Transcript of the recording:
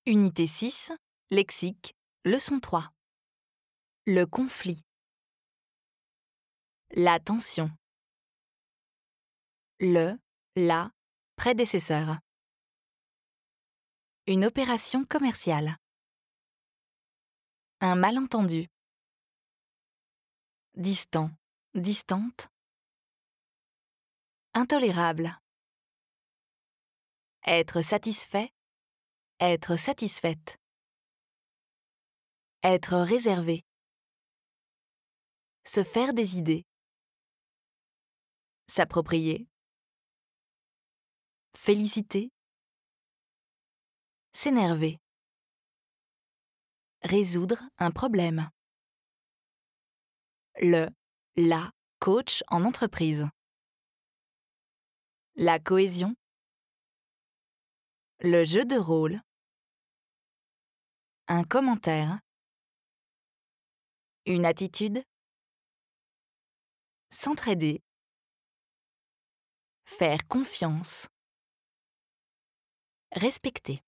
Unité 6, lexique, leçon 3. Le conflit. La tension. La prédécesseur. Une opération commerciale. Un malentendu. Distant, distante. Intolérable. Être satisfait, être satisfaite. Être réservé. Se faire des idées. S'approprier. Féliciter. S'énerver. Résoudre un problème. La coach en entreprise. La cohésion. Le jeu de rôle. Un commentaire. Une attitude. S'entraider. Faire confiance. Respecter.